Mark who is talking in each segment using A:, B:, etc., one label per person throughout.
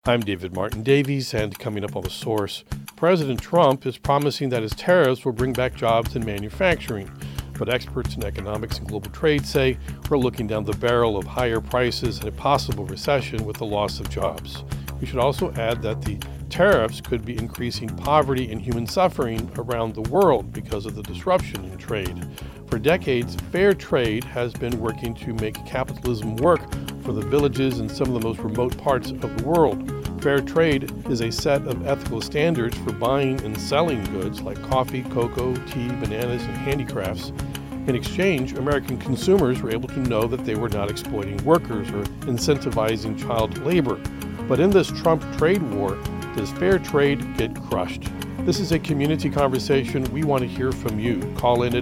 A: I'm David Martin Davies, and coming up on The Source, President Trump is promising that his tariffs will bring back jobs in manufacturing. But experts in economics and global trade say we're looking down the barrel of higher prices and a possible recession with the loss of jobs. We should also add that the tariffs could be increasing poverty and human suffering around the world because of the disruption in trade. For decades, fair trade has been working to make capitalism work for the villages in some of the most remote parts of the world. Fair trade is a set of ethical standards for buying and selling goods like coffee, cocoa, tea, bananas, and handicrafts. In exchange, American consumers were able to know that they were not exploiting workers or incentivizing child labor. But in this Trump trade war, does fair trade get crushed? This is a community conversation. We want to hear from you. Call in at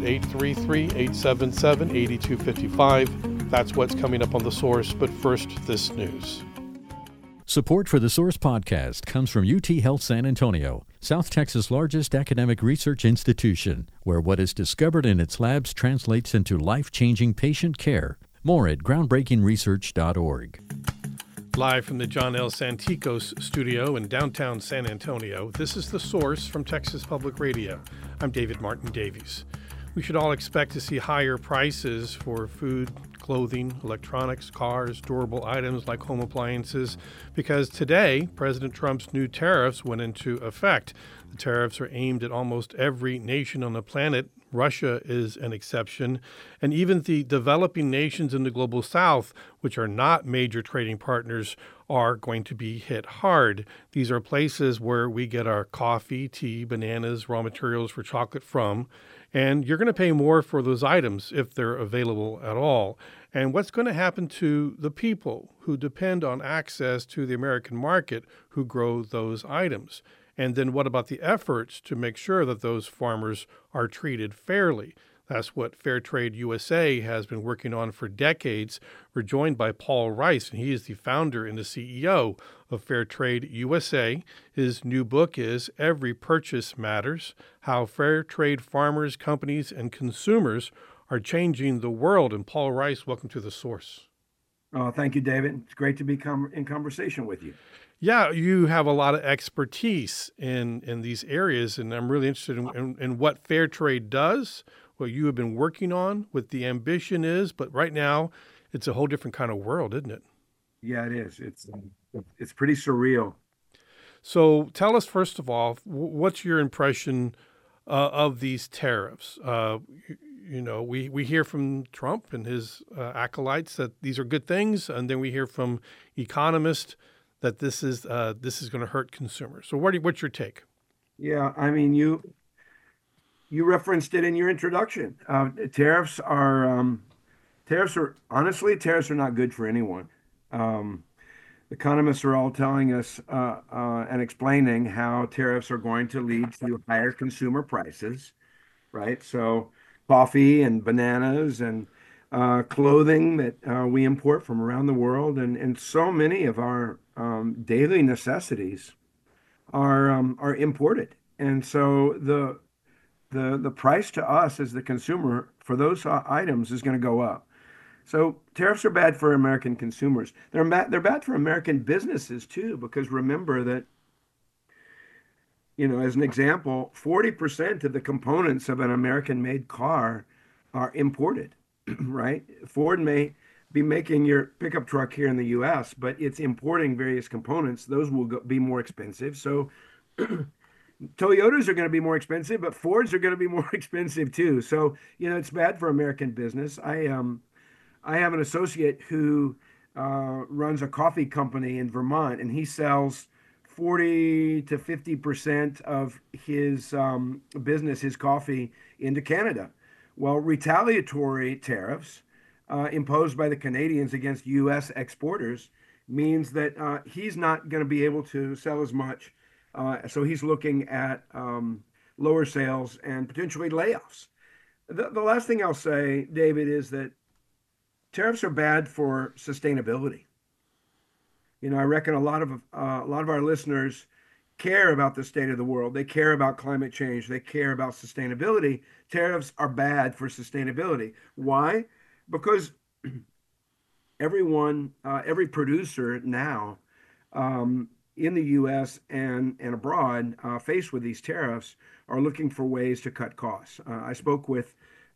A: 833-877-8255. That's what's coming up on The Source. But first, this news.
B: Support for The Source podcast comes from UT Health San Antonio, South Texas' largest academic research institution, where what is discovered in its labs translates into life-changing patient care. More at groundbreakingresearch.org.
A: Live from the John L. Santikos studio in downtown San Antonio, this is The Source from Texas Public Radio. I'm David Martin Davies. We should all expect to see higher prices for food, clothing, electronics, cars, durable items like home appliances, because today, President Trump's new tariffs went into effect. The tariffs are aimed at almost every nation on the planet. Russia is an exception, and even the developing nations in the global south, which are not major trading partners, are going to be hit hard. These are places where we get our coffee, tea, bananas, raw materials for chocolate from, and you're going to pay more for those items if they're available at all. And what's going to happen to the people who depend on access to the American market who grow those items? And then what about the efforts to make sure that those farmers are treated fairly? That's what Fair Trade USA has been working on for decades. We're joined by Paul Rice, and he is the founder and the CEO of Fair Trade USA. His new book is Every Purchase Matters: How Fair Trade Farmers, Companies, and Consumers are Changing the World. And Paul Rice, welcome to The Source.
C: Thank you, David. It's great to be in conversation with you.
A: Yeah, you have a lot of expertise in these areas, and I'm really interested in what fair trade does, what you have been working on, what the ambition is. But right now, it's a whole different kind of world, isn't it?
C: Yeah, it is. It's pretty surreal.
A: So tell us, first of all, what's your impression of these tariffs? We hear from Trump and his acolytes that these are good things, and then we hear from economists that this is going to hurt consumers. So what's your take?
C: Yeah, I mean, you referenced it in your introduction. Tariffs are not good for anyone. Economists are all telling us and explaining how tariffs are going to lead to higher consumer prices, right? So coffee and bananas and clothing that we import from around the world, and so many of our daily necessities are imported, and so the price to us as the consumer for those items is going to go up. So tariffs are bad for American consumers. They're bad for American businesses too, because remember that, as an example, 40% of the components of an American-made car are imported, right? Ford may be making your pickup truck here in the U.S., but it's importing various components. Those will be more expensive. So Toyotas are going to be more expensive, but Fords are going to be more expensive too. So, it's bad for American business. I have an associate who runs a coffee company in Vermont, and he sells 40 to 50% of his business, his coffee, into Canada. Well, retaliatory tariffs imposed by the Canadians against U.S. exporters means that he's not going to be able to sell as much. So he's looking at lower sales and potentially layoffs. The last thing I'll say, David, is that tariffs are bad for sustainability. I reckon a lot of our listeners care about the state of the world. They care about climate change. They care about sustainability. Tariffs are bad for sustainability. Why? Because every producer now in the U.S. and abroad, faced with these tariffs, are looking for ways to cut costs. I spoke with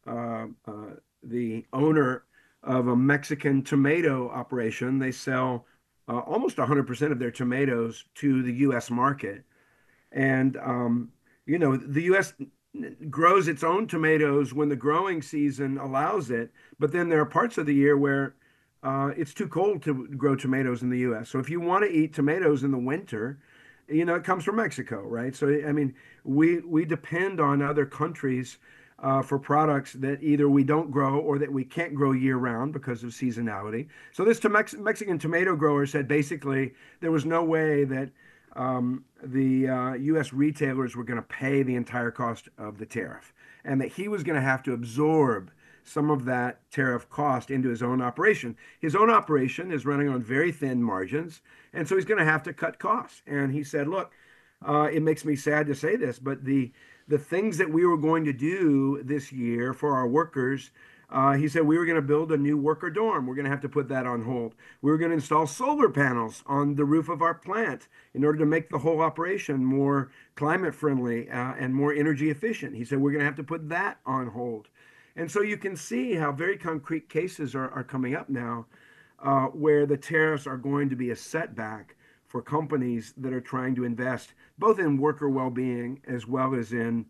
C: the owner of a Mexican tomato operation. They sell almost 100% of their tomatoes to the U.S. market. And, the U.S. grows its own tomatoes when the growing season allows it. But then there are parts of the year where it's too cold to grow tomatoes in the U.S. So if you want to eat tomatoes in the winter, it comes from Mexico, right? So, I mean, we depend on other countries for products that either we don't grow or that we can't grow year round because of seasonality. So this Mexican tomato grower said basically there was no way that the U.S. retailers were going to pay the entire cost of the tariff, and that he was going to have to absorb some of that tariff cost into his own operation. His own operation is running on very thin margins, and so he's going to have to cut costs. And he said, look, it makes me sad to say this, but the things that we were going to do this year for our workers, he said we were going to build a new worker dorm. We're going to have to put that on hold. We were going to install solar panels on the roof of our plant in order to make the whole operation more climate friendly and more energy efficient. He said we're going to have to put that on hold. And so you can see how very concrete cases are coming up now where the tariffs are going to be a setback for companies that are trying to invest both in worker well-being as well as in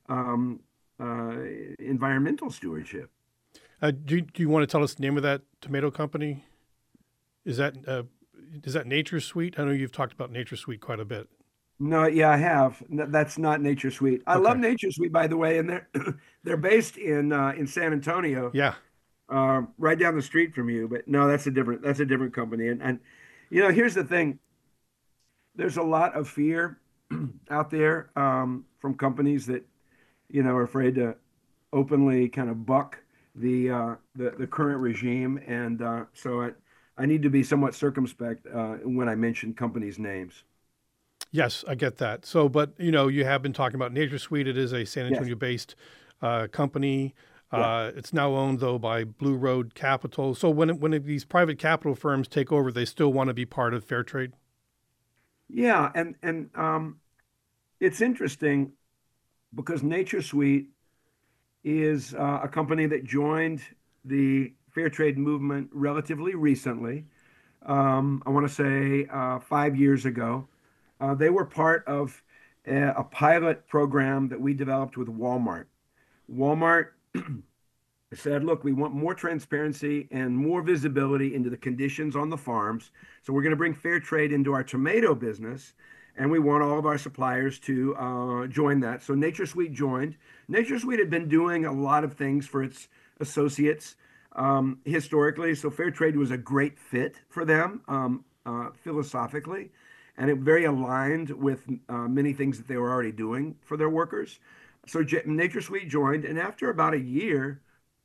C: environmental stewardship.
A: Do you want to tell us the name of that tomato company? Is that NatureSweet? I know you've talked about NatureSweet quite a bit.
C: No, yeah, I have. That's not NatureSweet. I love NatureSweet, by the way, and they're based in San Antonio.
A: Yeah,
C: right down the street from you. But no, that's a different company. And here's the thing. There's a lot of fear out there from companies that are afraid to openly kind of buck the current regime, and so I need to be somewhat circumspect when I mention companies' names.
A: Yes, I get that. So, but you have been talking about NatureSweet. It is a San Antonio-based company. It's now owned though by Blue Road Capital. So when these private capital firms take over, they still want to be part of fair trade.
C: Yeah, and it's interesting because NatureSweet is a company that joined the fair trade movement relatively recently. I want to say 5 years ago. They were part of a pilot program that we developed with Walmart. Walmart said, look, we want more transparency and more visibility into the conditions on the farms. So we're going to bring fair trade into our tomato business, and we want all of our suppliers to join that. So NatureSweet joined. NatureSweet had been doing a lot of things for its associates historically. So fair trade was a great fit for them philosophically, and it very aligned with many things that they were already doing for their workers. So NatureSweet joined, and after about a year,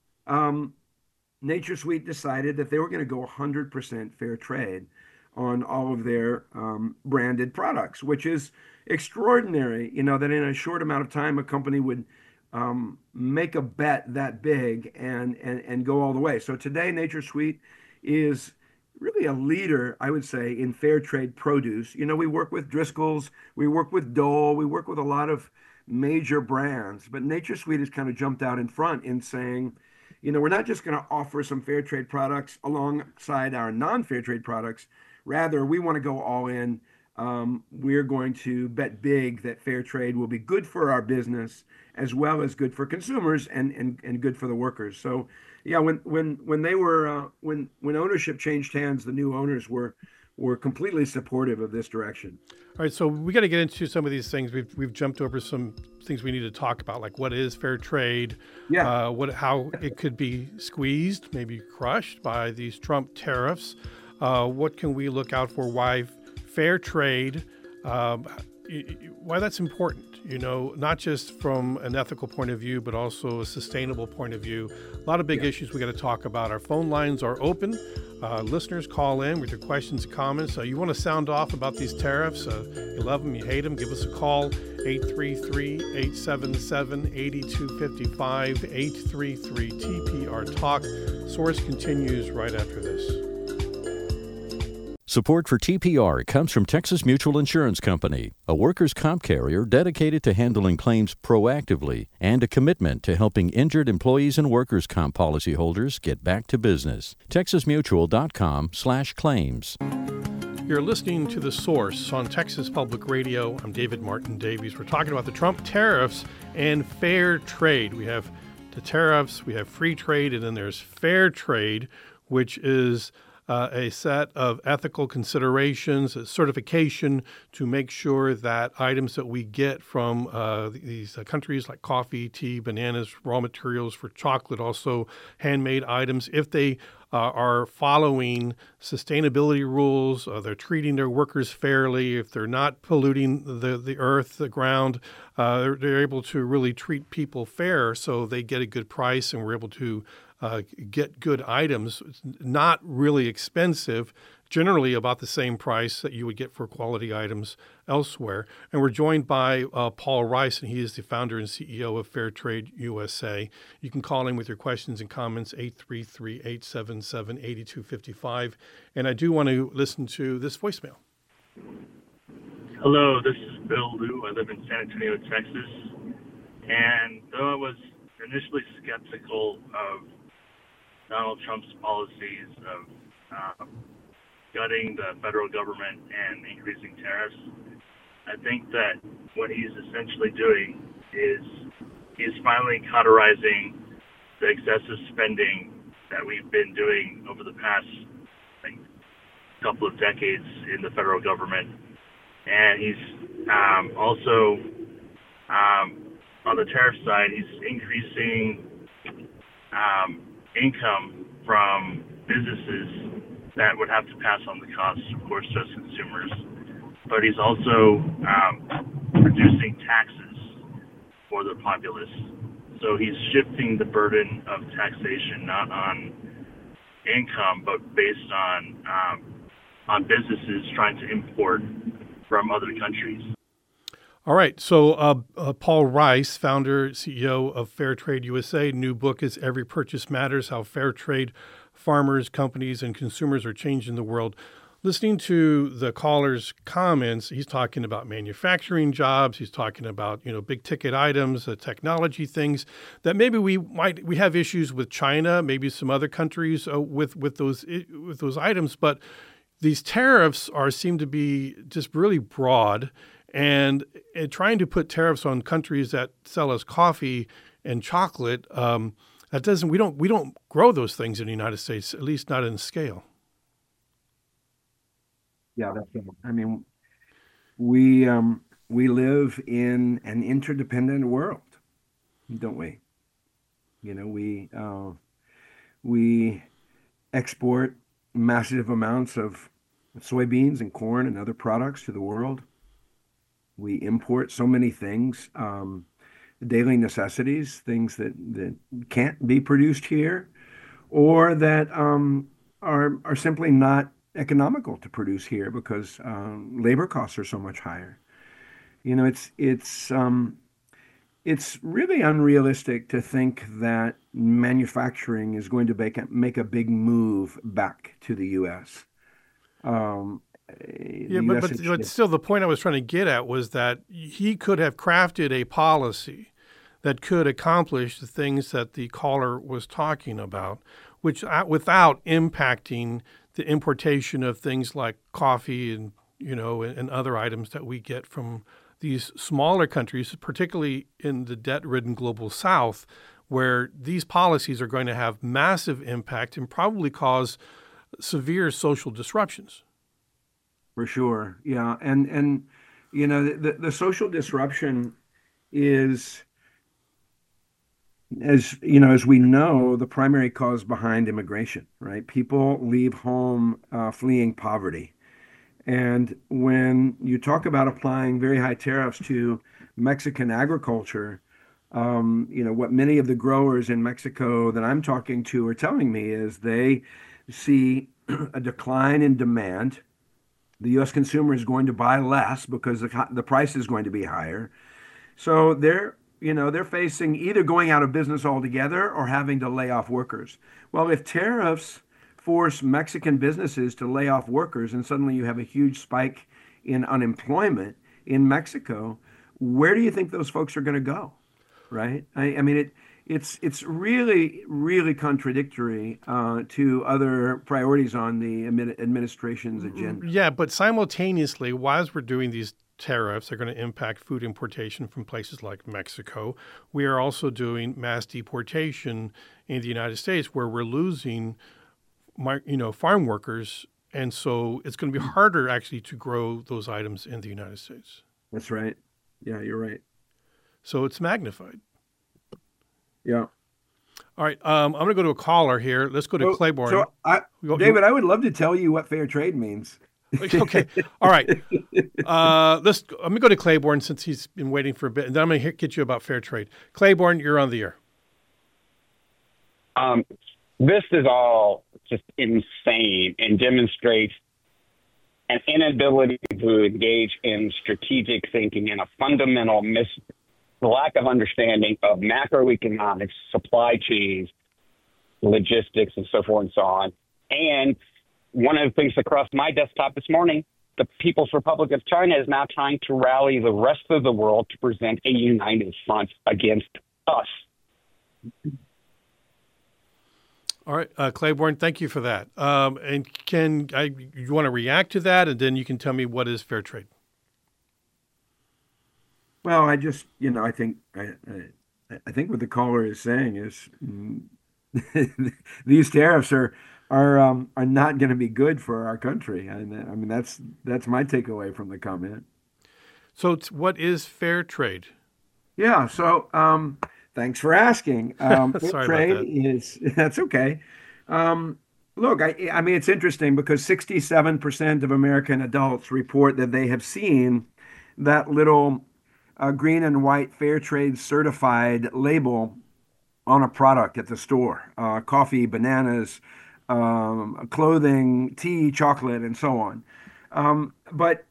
C: NatureSweet decided that they were going to go 100% fair trade on all of their branded products, which is extraordinary, that in a short amount of time, a company would make a bet that big and go all the way. So today, NatureSweet is really a leader, I would say, in fair trade produce. We work with Driscoll's, we work with Dole, we work with a lot of major brands, but NatureSweet has kind of jumped out in front in saying, we're not just going to offer some fair trade products alongside our non-fair trade products. Rather, we want to go all in. We're going to bet big that fair trade will be good for our business as well as good for consumers and good for the workers. So, yeah, when ownership changed hands, the new owners were completely supportive of this direction.
A: All right, so we got to get into some of these things. We've jumped over some things we need to talk about, like what is fair trade, how it could be squeezed, maybe crushed by these Trump tariffs. What can we look out for? Why fair trade? Why that's important? Not just from an ethical point of view, but also a sustainable point of view. A lot of big issues we got to talk about. Our phone lines are open. Listeners, call in with your questions and comments. You want to sound off about these tariffs? You love them, you hate them, give us a call, 833-877-8255, 833-TPR-TALK. Source continues right after this.
B: Support for TPR comes from Texas Mutual Insurance Company, a workers' comp carrier dedicated to handling claims proactively and a commitment to helping injured employees and workers' comp policyholders get back to business. TexasMutual.com/claims.
A: You're listening to The Source on Texas Public Radio. I'm David Martin Davies. We're talking about the Trump tariffs and fair trade. We have the tariffs, we have free trade, and then there's fair trade, which is a set of ethical considerations, a certification to make sure that items that we get from these countries like coffee, tea, bananas, raw materials for chocolate, also handmade items, if they are following sustainability rules, they're treating their workers fairly, if they're not polluting the earth, the ground, they're able to really treat people fair so they get a good price and we're able to get good items. It's not really expensive, generally about the same price that you would get for quality items elsewhere. And we're joined by Paul Rice, and he is the founder and CEO of Fair Trade USA. You can call in with your questions and comments, 833-877-8255. And I do want to listen to this voicemail.
D: Hello, this is Bill Liu. I live in San Antonio, Texas. And though I was initially skeptical of Donald Trump's policies of gutting the federal government and increasing tariffs, I think that what he's essentially doing is he's finally cauterizing the excessive spending that we've been doing over the past couple of decades in the federal government. And he's also, on the tariff side, he's increasing income from businesses that would have to pass on the costs, of course, to us consumers. But he's also reducing taxes for the populace. So he's shifting the burden of taxation not on income, but based on businesses trying to import from other countries.
A: All right. So Paul Rice, founder, CEO of Fair Trade USA. New book is Every Purchase Matters, How Fair Trade Farmers, Companies, and Consumers Are Changing the World. Listening to the caller's comments, he's talking about manufacturing jobs. He's talking about, big ticket items, technology things that maybe we have issues with China, maybe some other countries with those items. But these tariffs seem to be just really broad. And trying to put tariffs on countries that sell us coffee and chocolate, we don't grow those things in the United States, at least not in scale.
C: Yeah, I mean, we live in an interdependent world, don't we? We export massive amounts of soybeans and corn and other products to the world. We import so many things, daily necessities, things that can't be produced here, or that are simply not economical to produce here because labor costs are so much higher. It's really unrealistic to think that manufacturing is going to make a big move back to the U.S.
A: But still, the point I was trying to get at was that he could have crafted a policy that could accomplish the things that the caller was talking about, which without impacting the importation of things like coffee and and other items that we get from these smaller countries, particularly in the debt-ridden global South, where these policies are going to have massive impact and probably cause severe social disruptions.
C: For sure. Yeah. And the social disruption is, as we know, the primary cause behind immigration, right? People leave home fleeing poverty. And when you talk about applying very high tariffs to Mexican agriculture, what many of the growers in Mexico that I'm talking to are telling me is they see a decline in demand. The U.S. consumer is going to buy less because the price is going to be higher. So they're facing either going out of business altogether or having to lay off workers. Well, if tariffs force Mexican businesses to lay off workers, and suddenly you have a huge spike in unemployment in Mexico, where do you think those folks are going to go? Right? I mean, it's really, really contradictory to other priorities on the administration's agenda.
A: Yeah, but simultaneously, whilst we're doing these tariffs, they're going to impact food importation from places like Mexico. We are also doing mass deportation in the United States, where we're losing, farm workers, and so it's going to be harder actually to grow those items in the United States.
C: That's right. Yeah, you're right.
A: So it's magnified.
C: Yeah.
A: All right. I'm going to go to a caller here. Let's go to Claiborne.
C: So, David, I would love to tell you what fair trade means.
A: Okay. All right. Let me go to Claiborne since he's been waiting for a bit, and then I'm going to get you about fair trade. Claiborne, you're on the air.
E: This is all just insane and demonstrates an inability to engage in strategic thinking and a fundamental lack of understanding of macroeconomics, supply chains, logistics, and so forth and so on. And one of the things that crossed my desktop this morning, the People's Republic of China is now trying to rally the rest of the world to present a united front against us.
A: All right, Claiborne, thank you for that. And you want to react to that, and then you can tell me what is fair trade?
C: Well, I just, I think what the caller is saying is these tariffs are not going to be good for our country. I mean, that's my takeaway from the comment.
A: So, what is fair trade?
C: Yeah. So, thanks for asking.
A: Sorry
C: trade
A: about that.
C: That's okay. Look, I mean, it's interesting because 67% of American adults report that they have seen that little green and white fair trade certified label on a product at the store, coffee, bananas, clothing, tea, chocolate, and so on. But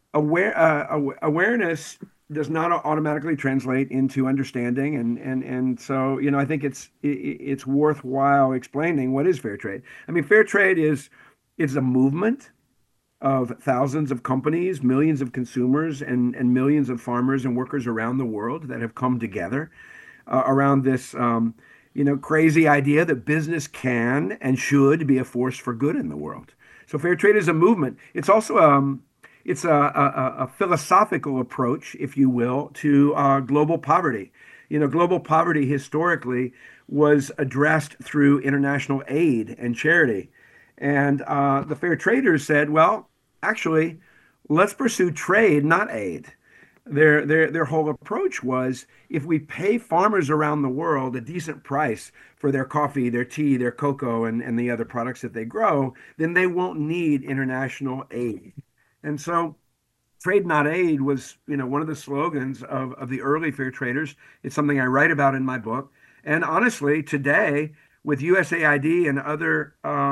C: awareness does not automatically translate into understanding, and so I think it's worthwhile explaining what is fair trade. I mean, fair trade is a movement of thousands of companies, millions of consumers, and millions of farmers and workers around the world that have come together around this crazy idea that business can and should be a force for good in the world. So fair trade is a movement. It's also it's a philosophical approach, if you will, to global poverty. Global poverty historically was addressed through international aid and charity. And the fair traders said, well, actually, let's pursue trade, not aid. Their whole approach was, if we pay farmers around the world a decent price for their coffee, their tea, their cocoa, and the other products that they grow, then they won't need international aid. And so trade, not aid was, one of the slogans of the early fair traders. It's something I write about in my book. And honestly, today, with USAID and other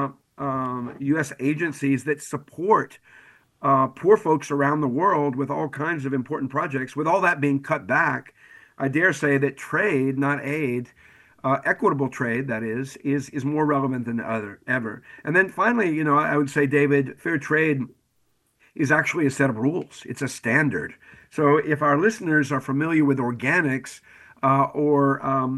C: U.S. agencies that support poor folks around the world with all kinds of important projects, with all that being cut back, I dare say that trade, not aid, equitable trade, that is more relevant than ever. And then finally, I would say, David, fair trade is actually a set of rules. It's a standard. So if our listeners are familiar with organics or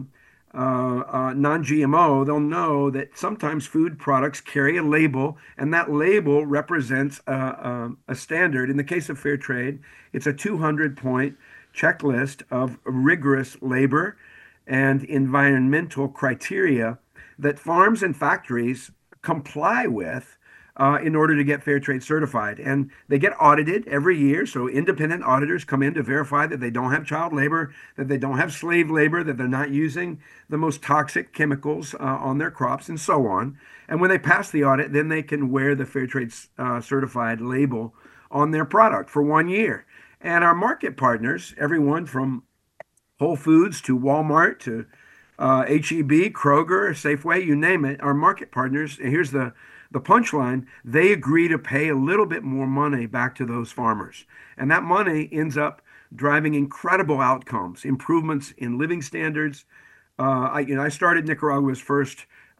C: non-GMO, they'll know that sometimes food products carry a label, and that label represents a standard. In the case of fair trade, it's a 200-point checklist of rigorous labor and environmental criteria that farms and factories comply with in order to get fair trade certified. And they get audited every year. So independent auditors come in to verify that they don't have child labor, that they don't have slave labor, that they're not using the most toxic chemicals on their crops, and so on. And when they pass the audit, then they can wear the fair trade certified label on their product for 1 year. And our market partners, everyone from Whole Foods to Walmart to H-E-B, Kroger, Safeway, you name it, our market partners, and here's the punchline, they agree to pay a little bit more money back to those farmers. And that money ends up driving incredible outcomes, improvements in living standards. I started Nicaragua's first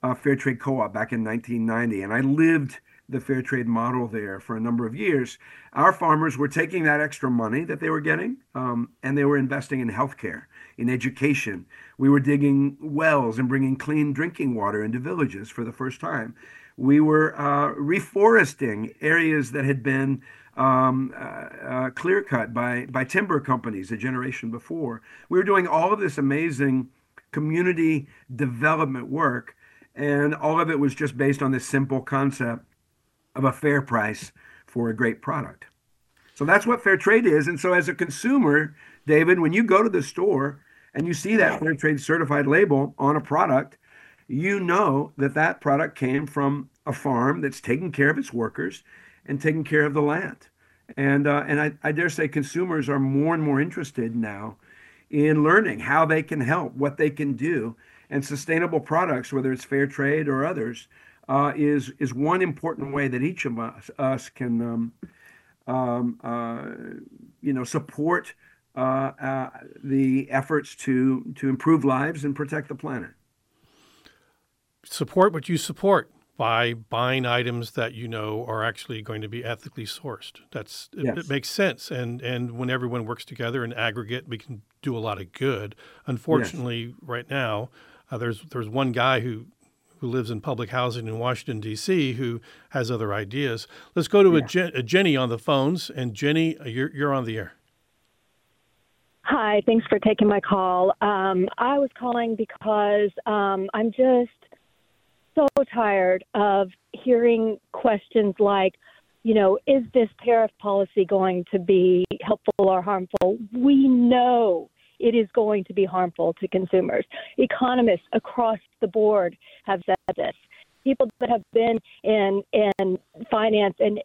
C: Fair Trade Co-op back in 1990, and I lived the fair trade model there for a number of years. Our farmers were taking that extra money that they were getting, and they were investing in healthcare, in education. We were digging wells and bringing clean drinking water into villages for the first time. We were reforesting areas that had been clear cut by timber companies a generation before. We were doing all of this amazing community development work, and all of it was just based on this simple concept of a fair price for a great product. So that's what fair trade is. And so as a consumer, David, when you go to the store and you see that fair trade certified label on a product, you know that that product came from a farm that's taking care of its workers and taking care of the land. And I dare say consumers are more and more interested now in learning how they can help, what they can do. And sustainable products, whether it's fair trade or others, is one important way that each of us can support the efforts to improve lives and protect the planet.
A: Support what you support by buying items that you know are actually going to be ethically sourced.
C: Yes.
A: It makes sense, and when everyone works together in aggregate, we can do a lot of good. Unfortunately, right now, there's one guy who lives in public housing in Washington, D.C., who has other ideas. Let's go to a Jenny on the phones. And Jenny, you're on the air.
F: Hi, thanks for taking my call. I was calling because I'm just so tired of hearing questions like, is this tariff policy going to be helpful or harmful? We know it is going to be harmful to consumers. Economists across the board have said this. People that have been in finance, and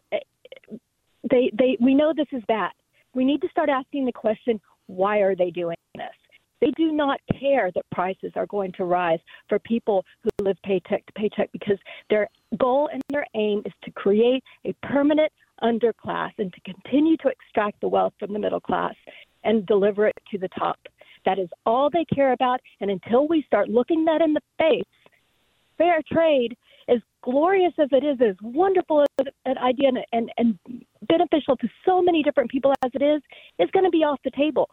F: we know this is bad. We need to start asking the question, why are they doing this? They do not care that prices are going to rise for people who live paycheck to paycheck, because their goal and their aim is to create a permanent underclass and to continue to extract the wealth from the middle class and deliver it to the top. That is all they care about. And until we start looking that in the face, fair trade, as glorious as it is, as wonderful as an idea and beneficial to so many different people as it is going to be off the table.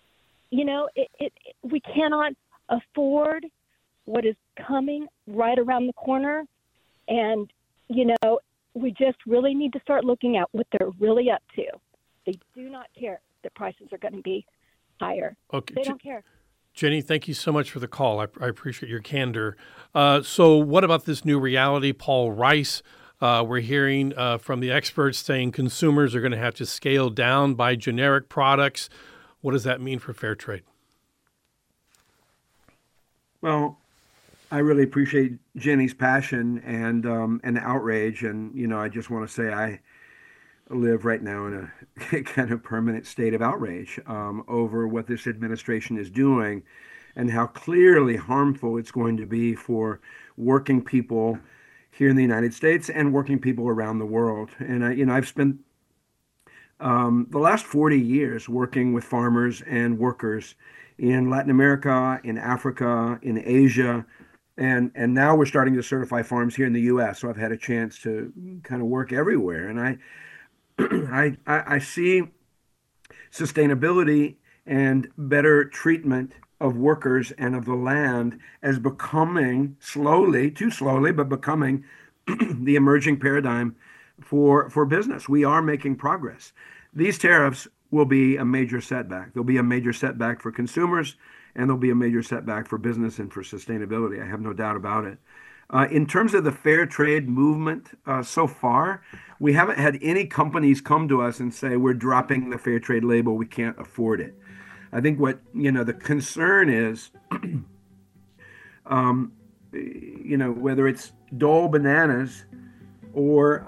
F: We cannot afford what is coming right around the corner. And, we just really need to start looking at what they're really up to. They do not care that prices are going to be higher.
A: Okay.
F: They don't care.
A: Jenny, thank you so much for the call. I appreciate your candor. So what about this new reality, Paul Rice? We're hearing from the experts saying consumers are going to have to scale down, buy generic products. What does that mean for fair trade?
C: Well, I really appreciate Jenny's passion and outrage. And, I just want to say I live right now in a kind of permanent state of outrage over what this administration is doing and how clearly harmful it's going to be for working people here in the United States and working people around the world. And, I've spent the last 40 years working with farmers and workers in Latin America, in Africa, in Asia, and now we're starting to certify farms here in the U.S. So I've had a chance to kind of work everywhere, and I see sustainability and better treatment of workers and of the land as becoming too slowly, but becoming the emerging paradigm for business. We are making progress. These tariffs will be a major setback. There'll be a major setback for consumers, and there'll be a major setback for business and for sustainability. I have no doubt about it. In terms of the fair trade movement, so far, we haven't had any companies come to us and say, we're dropping the fair trade label, we can't afford it. I think what, the concern is, whether it's Dole bananas or,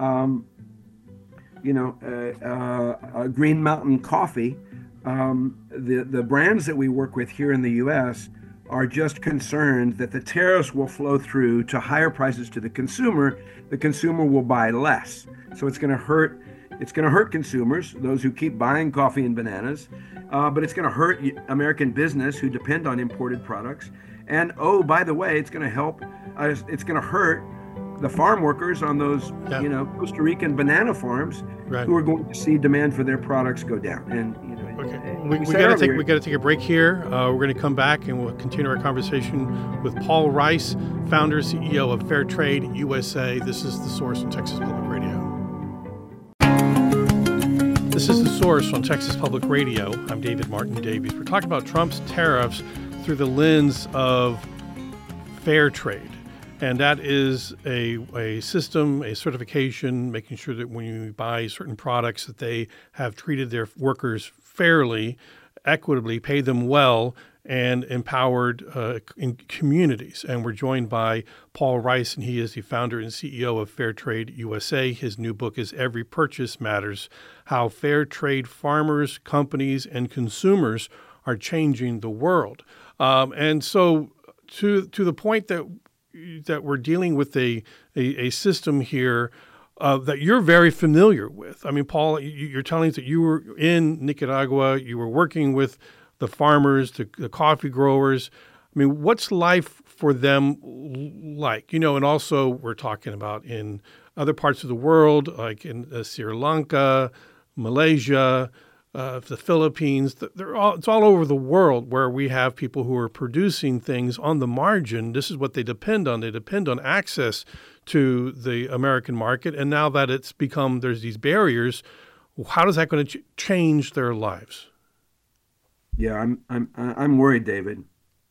C: Green Mountain coffee, the brands that we work with here in the U.S. are just concerned that the tariffs will flow through to higher prices to the consumer. The consumer will buy less. So it's going to hurt. It's going to hurt consumers, those who keep buying coffee and bananas, but it's going to hurt American business who depend on imported products. And oh, by the way, it's going to help. It's going to hurt the farm workers on those, Costa Rican banana farms, who are going to see demand for their products go down. And
A: we got to take a break here. We're going to come back and we'll continue our conversation with Paul Rice, founder CEO of Fair Trade USA. This is The Source on Texas Public Radio. This is The Source on Texas Public Radio. I'm David Martin Davies. We're talking about Trump's tariffs through the lens of fair trade. And that is a system, a certification, making sure that when you buy certain products that they have treated their workers fairly, equitably, paid them well, and empowered in communities. And we're joined by Paul Rice, and he is the founder and CEO of Fair Trade USA. His new book is Every Purchase Matters: How Fair Trade Farmers, Companies, and Consumers Are Changing the World. And so to the point that we're dealing with a system here that you're very familiar with. I mean, Paul, you're telling us that you were in Nicaragua, you were working with the farmers, the coffee growers. I mean, what's life for them like? And also we're talking about in other parts of the world, like in Sri Lanka, Malaysia, the Philippines. It's all over the world where we have people who are producing things on the margin. This is what they depend on. They depend on access to the American market. And now that it's become, there's these barriers, how is that going to change their lives?
C: Yeah, I'm worried, David.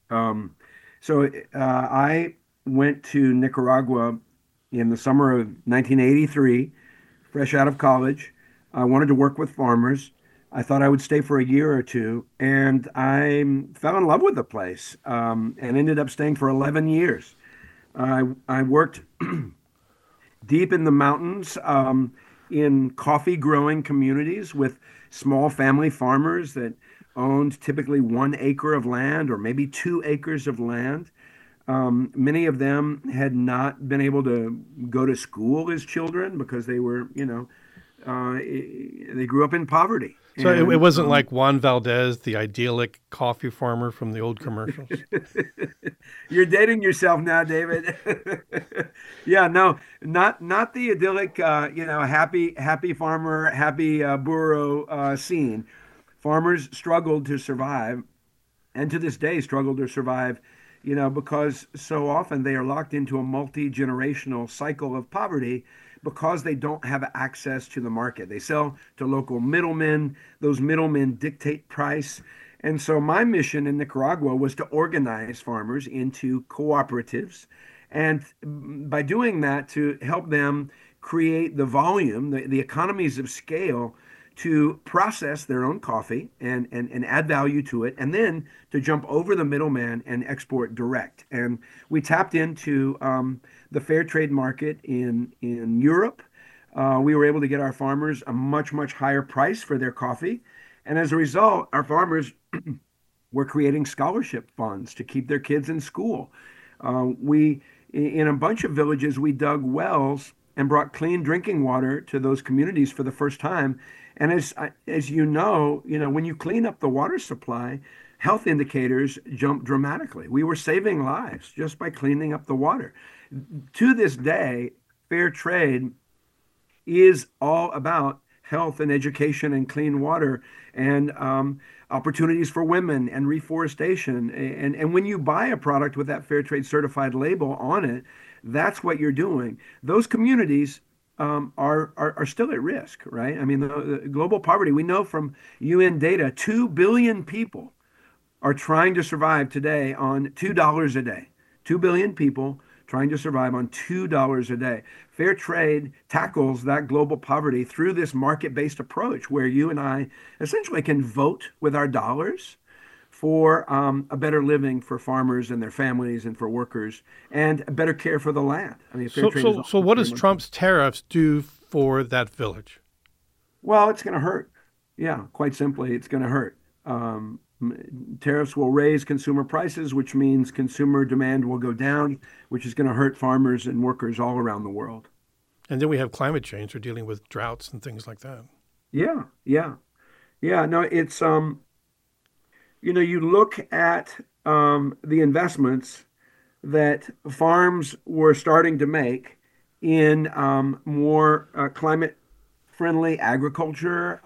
C: So I went to Nicaragua in the summer of 1983, fresh out of college. I wanted to work with farmers. I thought I would stay for a year or two, and I fell in love with the place and ended up staying for 11 years. I worked deep in the mountains in coffee growing communities with small family farmers that owned typically 1 acre of land or maybe 2 acres of land. Many of them had not been able to go to school as children because they were, they grew up in poverty.
A: So it wasn't like Juan Valdez, the idyllic coffee farmer from the old commercials.
C: You're dating yourself now, David. Yeah, no, not the idyllic, happy farmer, happy burro scene. Farmers struggled to survive, and to this day struggle to survive, because so often they are locked into a multi-generational cycle of poverty because they don't have access to the market. They sell to local middlemen. Those middlemen dictate price. And so my mission in Nicaragua was to organize farmers into cooperatives. And by doing that, to help them create the volume, the economies of scale to process their own coffee and add value to it, and then to jump over the middleman and export direct. And we tapped into the fair trade market in Europe. We were able to get our farmers a much, much higher price for their coffee. And as a result, our farmers were creating scholarship funds to keep their kids in school. In a bunch of villages, we dug wells and brought clean drinking water to those communities for the first time. And as you know, when you clean up the water supply, health indicators jump dramatically. We were saving lives just by cleaning up the water. To this day, fair trade is all about health and education and clean water and opportunities for women and reforestation. And when you buy a product with that fair trade certified label on it, that's what you're doing. Those communities are still at risk, right? I mean, the global poverty, we know from UN data, 2 billion people are trying to survive today on $2 a day. 2 billion people trying to survive on $2 a day. Fair trade tackles that global poverty through this market-based approach where you and I essentially can vote with our dollars for a better living for farmers and their families and for workers and better care for the land. I mean, fair trade is
A: so what does Trump's tariffs do for that village?
C: Well, it's going to hurt. Yeah, quite simply, it's going to hurt. Tariffs will raise consumer prices, which means consumer demand will go down, which is going to hurt farmers and workers all around the world.
A: And then we have climate change. We're dealing with droughts and things like that.
C: Yeah. No, it's, you look at the investments that farms were starting to make in more climate-friendly agriculture,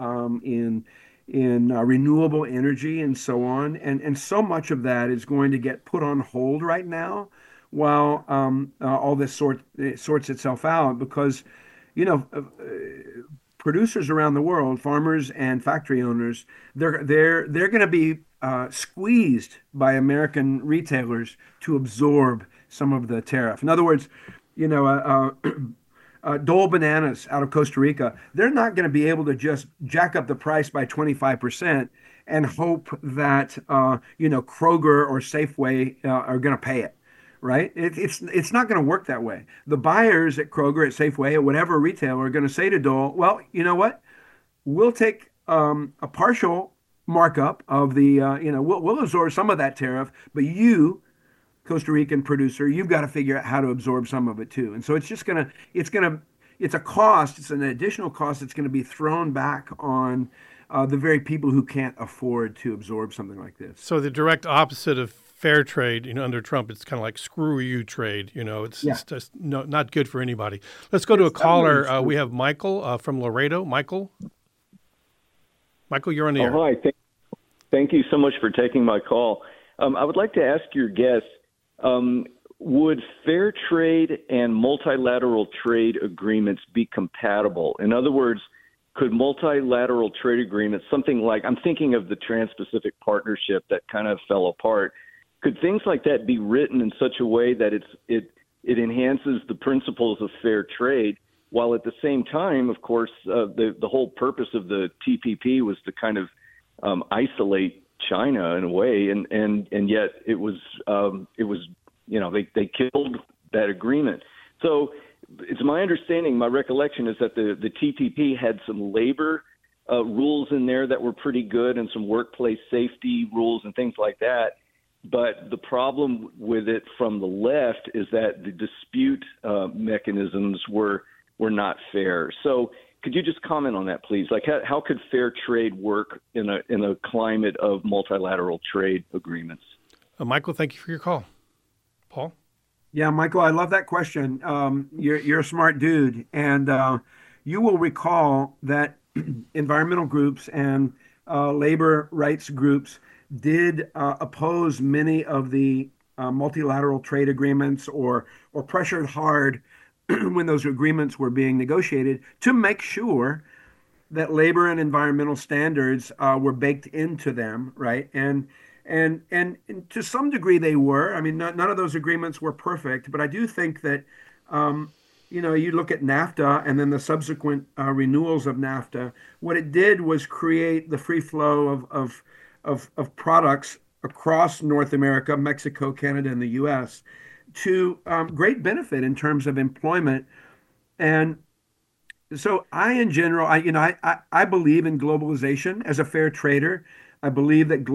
C: in renewable energy, and so on. And so much of that is going to get put on hold right now while all this sorts itself out because, you know, producers around the world, farmers and factory owners, they're going to be squeezed by American retailers to absorb some of the tariff. In other words, you know, Dole Bananas out of Costa Rica, they're not going to be able to just jack up the price by 25% and hope that you know, Kroger or Safeway are going to pay it. Right? It's not going to work that way. The buyers at Kroger, at Safeway, at whatever retailer are going to say to Dole, well, you know what? We'll take a partial markup of the, you know, we'll absorb some of that tariff, but you, Costa Rican producer, you've got to figure out how to absorb some of it too. And so it's a cost, it's an additional cost that's going to be thrown back on the very people who can't afford to absorb something like this.
A: So the direct opposite of fair trade, you know, under Trump, it's kind of like screw you trade. You know, it's just not good for anybody. Let's go to a caller. We have Michael from Laredo. Michael, you're on the air.
G: Hi. Thank you so much for taking my call. I would like to ask your guest, would fair trade and multilateral trade agreements be compatible? In other words, could multilateral trade agreements, something like, I'm thinking of the Trans-Pacific Partnership that kind of fell apart, could things like that be written in such a way that it enhances the principles of fair trade, while at the same time, of course, the whole purpose of the TPP was to kind of isolate China in a way, and yet it was you know, they killed that agreement. So it's my understanding, my recollection is that the TPP had some labor rules in there that were pretty good and some workplace safety rules and things like that. But the problem with it from the left is that the dispute mechanisms were not fair. So could you just comment on that, please? Like, how could fair trade work in a climate of multilateral trade agreements?
A: Michael, thank you for your call. Paul?
C: Yeah, Michael, I love that question. You're a smart dude, and you will recall that environmental groups and labor rights groups did oppose many of the multilateral trade agreements or pressured hard when those agreements were being negotiated to make sure that labor and environmental standards were baked into them, right? And to some degree they were. I mean, none of those agreements were perfect, but I do think that, you know, you look at NAFTA and then the subsequent renewals of NAFTA, what it did was create the free flow of products across North America, Mexico, Canada, and the U.S. to great benefit in terms of employment. And so in general, I believe in globalization as a fair trader. I believe that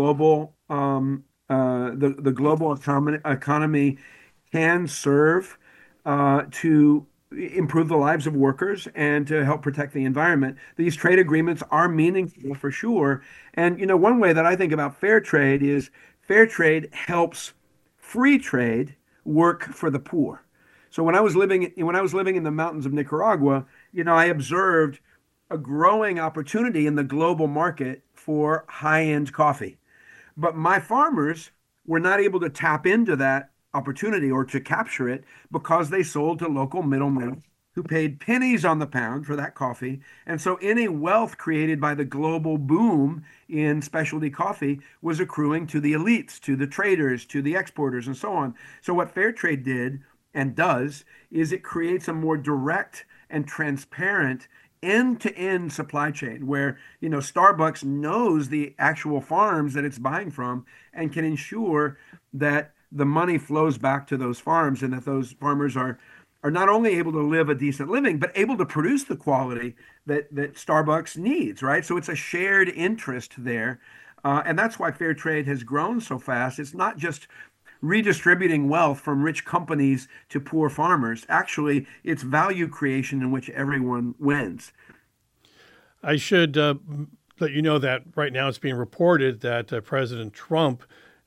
C: the global economy can serve to improve the lives of workers and to help protect the environment. These trade agreements are meaningful for sure. And, you know, one way that I think about fair trade is fair trade helps free trade work for the poor. So when I was living in the mountains of Nicaragua, you know, I observed a growing opportunity in the global market for high-end coffee. But my farmers were not able to tap into that opportunity or to capture it because they sold to local middlemen who paid pennies on the pound for that coffee. And so any wealth created by the global boom in specialty coffee was accruing to the elites, to the traders, to the exporters, and so on. So what fair trade did and does is it creates a more direct and transparent end-to-end supply chain where, you know, Starbucks knows the actual farms that it's buying from and can ensure that the money flows back to those farms and that those farmers are not only able to live a decent living, but able to produce the quality that Starbucks needs, right? So it's a shared interest there. And that's why fair trade has grown so fast. It's not just redistributing wealth from rich companies to poor farmers. Actually, it's value creation in which everyone wins.
A: I should let you know that right now it's being reported that President Trump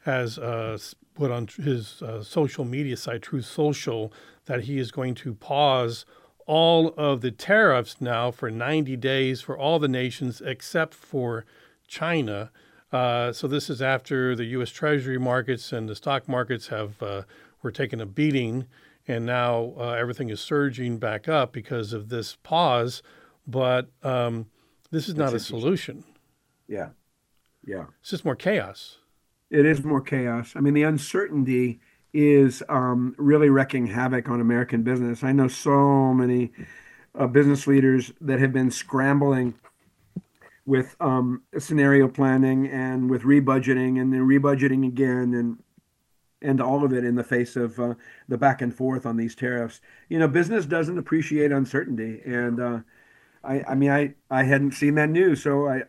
A: has put on his social media site, Truth Social, that he is going to pause all of the tariffs now for 90 days for all the nations except for China. So this is after the U.S. Treasury markets and the stock markets were taking a beating, and now everything is surging back up because of this pause. But this is not a solution.
C: Yeah.
A: It's just more chaos.
C: It is more chaos. I mean, the uncertainty is really wreaking havoc on American business. I know so many business leaders that have been scrambling with scenario planning and with rebudgeting and then rebudgeting again and all of it in the face of the back and forth on these tariffs. Business doesn't appreciate uncertainty. And I hadn't seen that news, so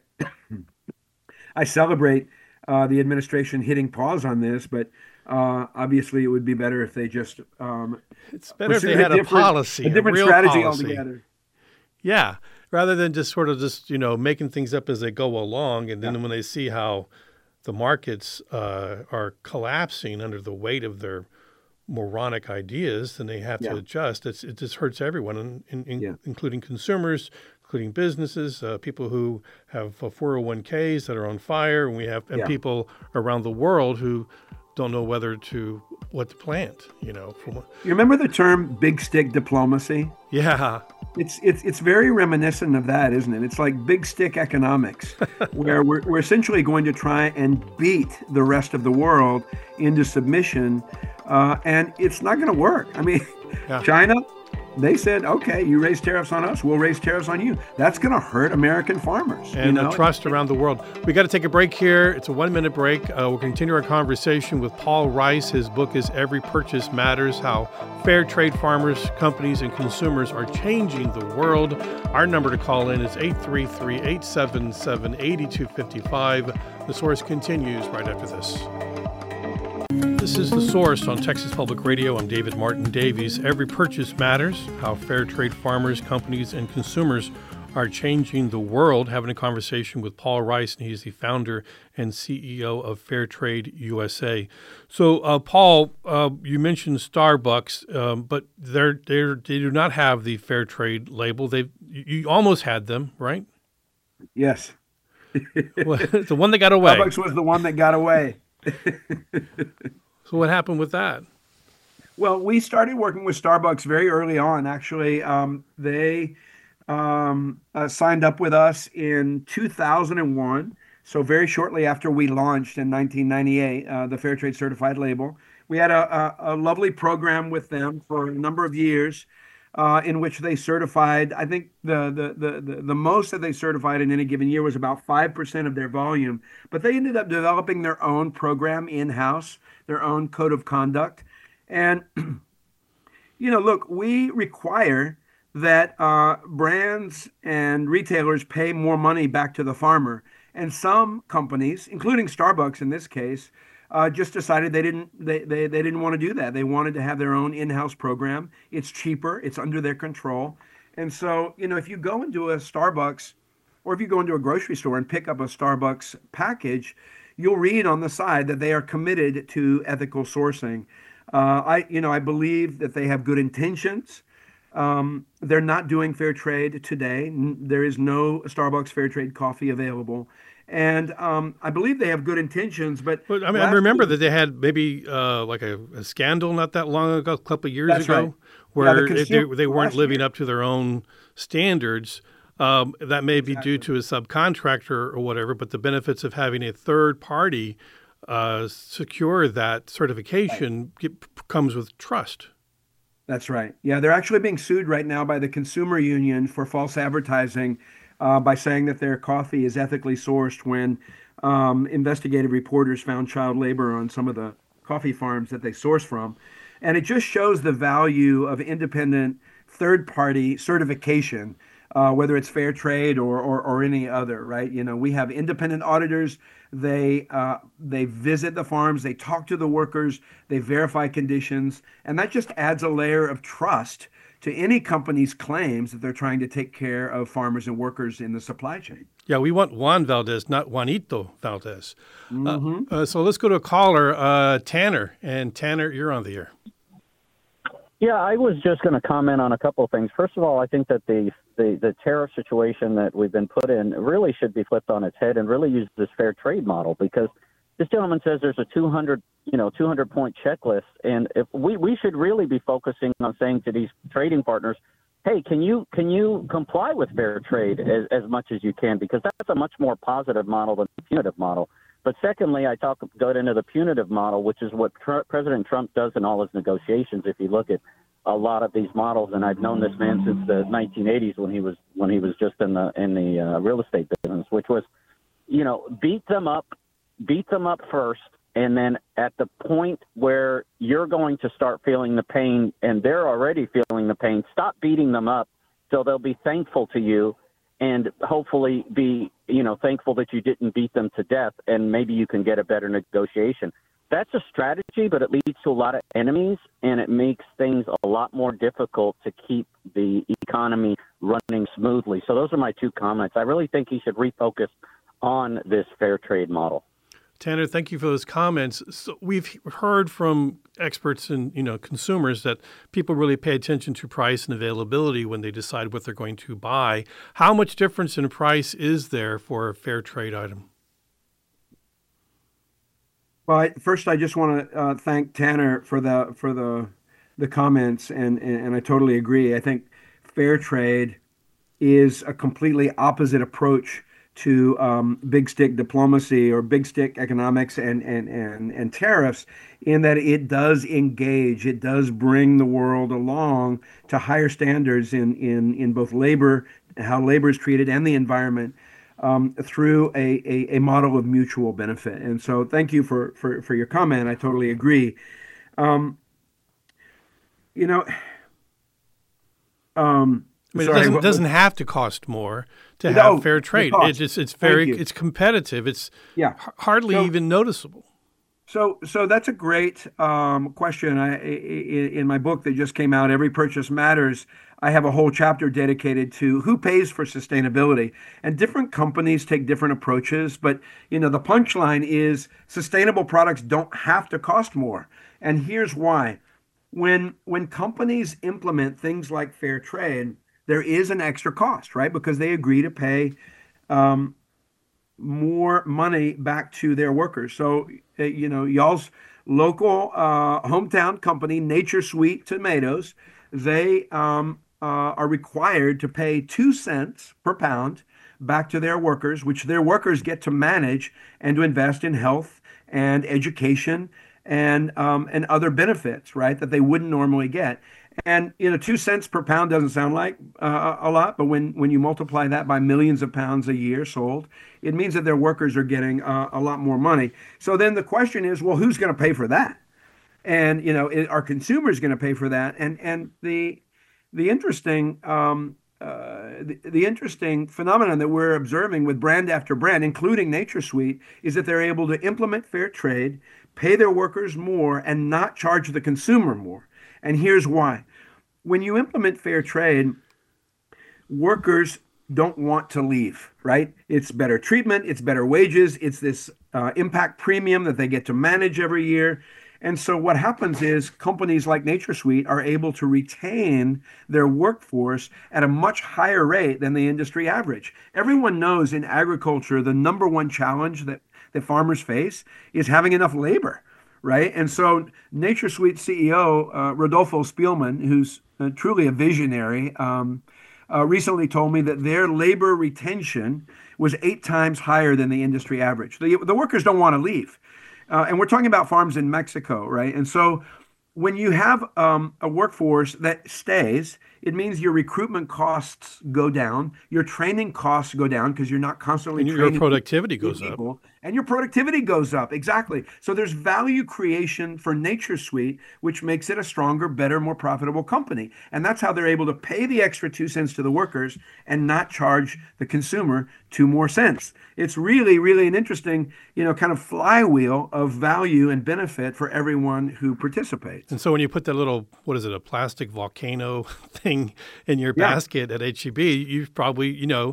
C: I celebrate the administration hitting pause on this, but obviously it would be better if they just
A: it's better if they had a policy,
C: a different
A: real
C: strategy
A: policy
C: altogether.
A: Yeah, rather than just sort of making things up as they go along, and then when they see how the markets are collapsing under the weight of their moronic ideas, then they have to adjust. It just hurts everyone, including consumers, including businesses, people who have 401ks that are on fire, and people around the world who don't know what to plant. You
C: remember the term "big stick diplomacy"?
A: Yeah,
C: it's very reminiscent of that, isn't it? It's like big stick economics, where we're essentially going to try and beat the rest of the world into submission, and it's not going to work. I mean, China. They said, okay, you raise tariffs on us, we'll raise tariffs on you. That's going to hurt American farmers.
A: And the trust around the world. We got to take a break here. It's a 1-minute break. We'll continue our conversation with Paul Rice. His book is Every Purchase Matters, How Fair Trade Farmers, Companies, and Consumers Are Changing the World. Our number to call in is 833-877-8255. The Source continues right after this. This is The Source on Texas Public Radio. I'm David Martin Davies. Every purchase matters. How fair trade farmers, companies, and consumers are changing the world. Having a conversation with Paul Rice, and he's the founder and CEO of Fair Trade USA. So, Paul, you mentioned Starbucks, but they do not have the fair trade label. You almost had them, right?
C: Yes.
A: The one that got away.
C: Starbucks was the one that got away.
A: So what happened with that?
C: Well, we started working with Starbucks very early on. Actually, they signed up with us in 2001. So very shortly after we launched in 1998, the Fair Trade Certified label. We had a lovely program with them for a number of years in which they certified, I think the most that they certified in any given year was about 5% of their volume. But they ended up developing their own program in-house, their own code of conduct. And, look, we require that brands and retailers pay more money back to the farmer. And some companies, including Starbucks in this case, just decided they didn't want to do that. They wanted to have their own in-house program. It's cheaper. It's under their control. And so, if you go into a Starbucks or if you go into a grocery store and pick up a Starbucks package, you'll read on the side that they are committed to ethical sourcing. I believe that they have good intentions. They're not doing fair trade today. There is no Starbucks fair trade coffee available. And I believe they have good intentions, but
A: I remember that they had maybe like a scandal not that long ago, a couple of years ago,
C: right.
A: where they weren't living up to their own standards. That may be due to a subcontractor or whatever, but the benefits of having a third party secure that certification comes with trust.
C: That's right. Yeah, they're actually being sued right now by the Consumer Union for false advertising by saying that their coffee is ethically sourced when investigative reporters found child labor on some of the coffee farms that they source from. And it just shows the value of independent third-party certification, whether it's fair trade or any other, right? We have independent auditors. They visit the farms, they talk to the workers, they verify conditions, and that just adds a layer of trust to any company's claims that they're trying to take care of farmers and workers in the supply chain.
A: Yeah, we want Juan Valdez, not Juanito Valdez. So let's go to a caller, Tanner. And Tanner, you're on the air.
H: Yeah, I was just going to comment on a couple of things. First of all, I think that the tariff situation that we've been put in really should be flipped on its head and really use this fair trade model, because this gentleman says there's a 200-point checklist, and if we should really be focusing on saying to these trading partners, hey, can you comply with fair trade as much as you can, because that's a much more positive model than the punitive model. But secondly, go into the punitive model, which is what President Trump does in all his negotiations. If you look at a lot of these models, and I've known this man since the 1980s when he was just in the real estate business, which was, beat them up first, and then at the point where you're going to start feeling the pain, and they're already feeling the pain, stop beating them up so they'll be thankful to you, and hopefully be, thankful that you didn't beat them to death, and maybe you can get a better negotiation. That's a strategy, but it leads to a lot of enemies, and it makes things a lot more difficult to keep the economy running smoothly. So those are my two comments. I really think he should refocus on this fair trade model.
A: Tanner, thank you for those comments. So we've heard from experts and consumers that people really pay attention to price and availability when they decide what they're going to buy. How much difference in price is there for a fair trade item?
C: Well, first, I just want to thank Tanner for the comments, and I totally agree. I think fair trade is a completely opposite approach to big stick diplomacy or big stick economics and tariffs, in that it does engage, it does bring the world along to higher standards in both labor, how labor is treated, and the environment through a model of mutual benefit. And so thank you for your comment. I totally agree.
A: It doesn't have to cost more to have fair trade. It's competitive. It's hardly even noticeable.
C: So that's a great question. In my book that just came out, Every Purchase Matters, I have a whole chapter dedicated to who pays for sustainability. And different companies take different approaches, but the punchline is sustainable products don't have to cost more. And here's why. When companies implement things like fair trade, there is an extra cost, right? Because they agree to pay more money back to their workers. So, y'all's local hometown company, Nature Sweet Tomatoes, they are required to pay 2 cents per pound back to their workers, which their workers get to manage and to invest in health and education and other benefits, right, that they wouldn't normally get. And 2 cents per pound doesn't sound like a lot, but when you multiply that by millions of pounds a year sold, it means that their workers are getting a lot more money. So then the question is, well, who's going to pay for that? And are consumers going to pay for that? And the interesting the interesting phenomenon that we're observing with brand after brand, including NatureSweet, is that they're able to implement fair trade, pay their workers more, and not charge the consumer more. And here's why. When you implement fair trade, workers don't want to leave, right? It's better treatment, it's better wages, it's this impact premium that they get to manage every year. And so what happens is companies like NatureSweet are able to retain their workforce at a much higher rate than the industry average. Everyone knows in agriculture, the number one challenge that farmers face is having enough labor, right? And so NatureSweet CEO, Rodolfo Spielman, who's truly a visionary, recently told me that their labor retention was 8 times higher than the industry average. The workers don't want to leave. And we're talking about farms in Mexico, right? And so when you have a workforce that stays, it means your recruitment costs go down, your training costs go down because you're not constantly training.
A: Your productivity goes up.
C: And your productivity goes up, exactly. So there's value creation for NatureSweet, which makes it a stronger, better, more profitable company. And that's how they're able to pay the extra 2 cents to the workers and not charge the consumer 2 more cents. It's really, really an interesting, kind of flywheel of value and benefit for everyone who participates.
A: And so when you put that little, a plastic volcano thing in your basket at HEB, you've probably,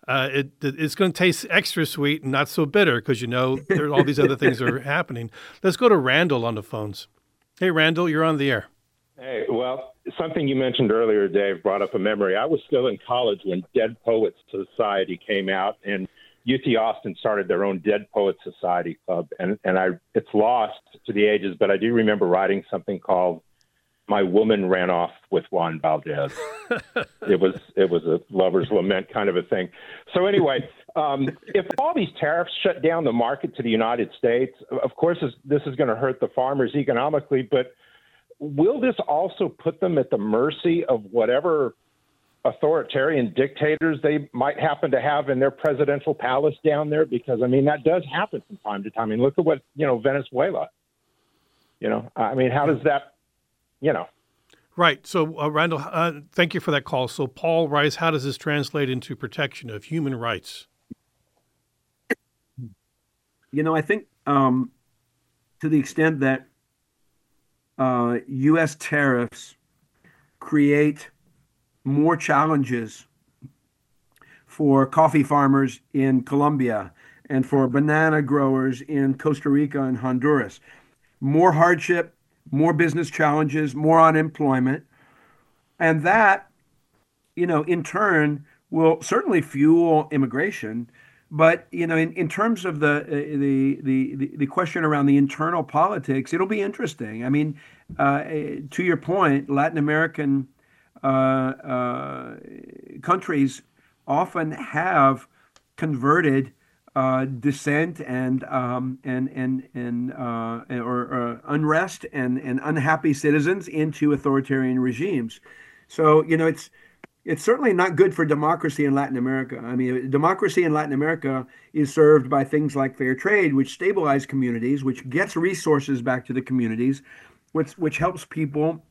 A: it's going to taste extra sweet and not so bitter because, there's all these other things are happening. Let's go to Randall on the phones. Hey, Randall, you're on the air.
I: Hey, well, something you mentioned earlier, Dave, brought up a memory. I was still in college when Dead Poets Society came out, and UT Austin started their own Dead Poets Society Club. And it's lost to the ages, but I do remember writing something called My Woman Ran Off with Juan Valdez. It was a lover's lament kind of a thing. So anyway, if all these tariffs shut down the market to the United States, of course, this is going to hurt the farmers economically, but will this also put them at the mercy of whatever authoritarian dictators they might happen to have in their presidential palace down there? Because, that does happen from time to time. Look at what, Venezuela, how does that,
A: Right. So, Randall, thank you for that call. So, Paul writes, how does this translate into protection of human rights?
C: I think to the extent that U.S. tariffs create more challenges for coffee farmers in Colombia and for banana growers in Costa Rica and Honduras, more hardship, more business challenges, more unemployment. And that, in turn will certainly fuel immigration. But, in terms of the question around the internal politics, it'll be interesting. To your point, Latin American countries often have converted dissent and unrest and unhappy citizens into authoritarian regimes. So, it's certainly not good for democracy in Latin America. Democracy in Latin America is served by things like fair trade, which stabilize communities, which gets resources back to the communities, which helps people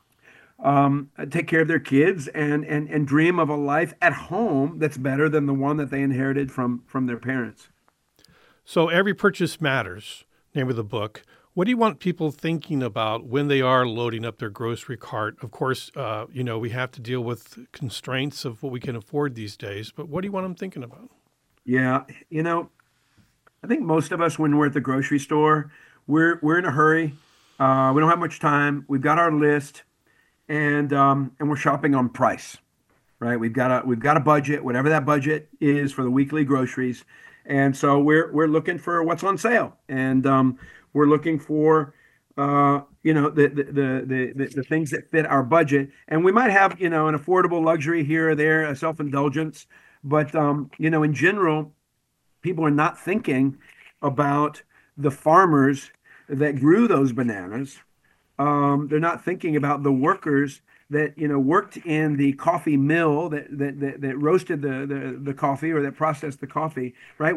C: take care of their kids and dream of a life at home that's better than the one that they inherited from their parents.
A: So Every Purchase Matters, name of the book. What do you want people thinking about when they are loading up their grocery cart? Of course, we have to deal with constraints of what we can afford these days, but what do you want them thinking about?
C: Yeah, I think most of us, when we're at the grocery store, we're in a hurry. We don't have much time. We've got our list, and we're shopping on price, right? We've got a budget, whatever that budget is for the weekly groceries, and so we're looking for what's on sale, and we're looking for the things that fit our budget, and we might have an affordable luxury here or there, a self-indulgence, but in general, people are not thinking about the farmers that grew those bananas. They're not thinking about the workers that worked in the coffee mill that roasted the coffee or that processed the coffee. Right?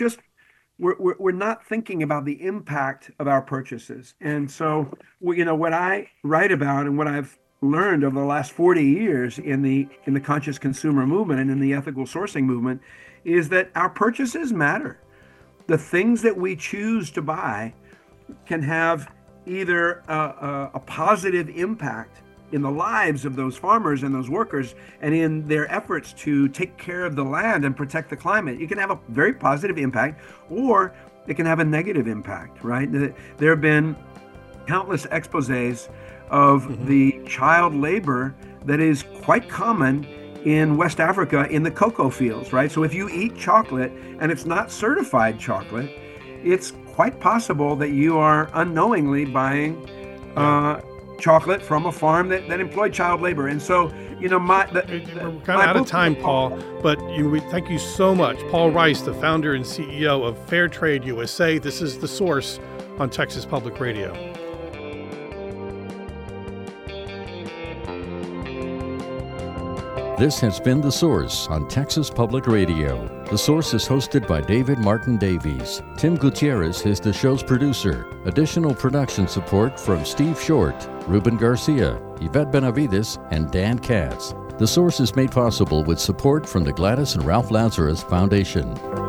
C: We're not thinking about the impact of our purchases. And so what I write about and what I've learned over the last 40 years in the conscious consumer movement and in the ethical sourcing movement is that our purchases matter. The things that we choose to buy can have either a positive impact in the lives of those farmers and those workers and in their efforts to take care of the land and protect the climate. It can have a very positive impact, or it can have a negative impact, right? There have been countless exposés of the child labor that is quite common in West Africa in the cocoa fields, right? So if you eat chocolate and it's not certified chocolate, it's quite possible that you are unknowingly buying chocolate from a farm that employed child labor. And so, we're kind
A: of out of time, Paul, but thank you so much. Paul Rice, the founder and CEO of Fair Trade USA. This is The Source on Texas Public Radio.
B: This has been The Source on Texas Public Radio. The Source is hosted by David Martin Davies. Tim Gutierrez is the show's producer. Additional production support from Steve Short, Ruben Garcia, Yvette Benavides, and Dan Katz. The Source is made possible with support from the Gladys and Ralph Lazarus Foundation.